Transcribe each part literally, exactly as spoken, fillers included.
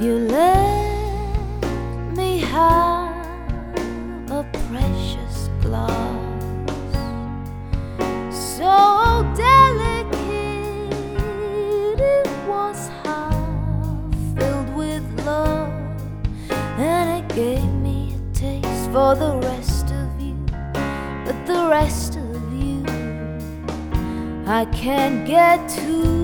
You let me have a precious glass, so delicate it was, half filled with love, and it gave me a taste for the rest of you. But the rest of you I can't get to.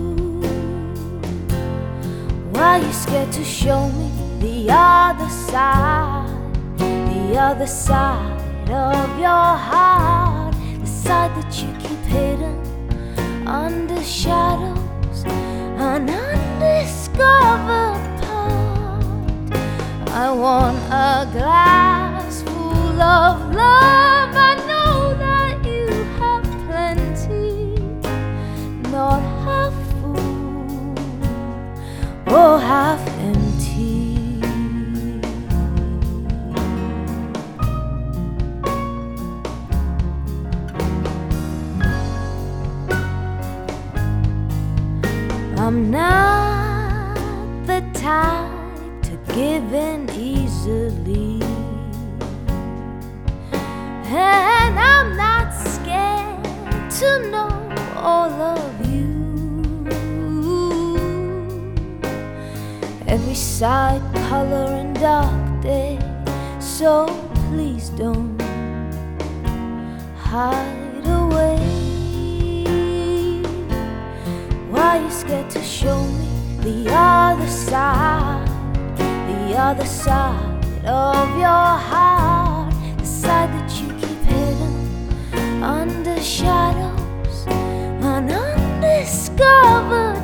Why you scared to show me the other side, the other side of your heart, the side that you keep hidden under shadows, an undiscovered part? I want a glass full of love. I know that you have plenty, not half full or half empty. I'm not the type to give in easily, and I'm not scared to know all of you. Every side, color, and dark day, so please don't hide away. Why you scared to show me the other side, the other side of your heart, the side that you keep hidden under shadows, an undiscovered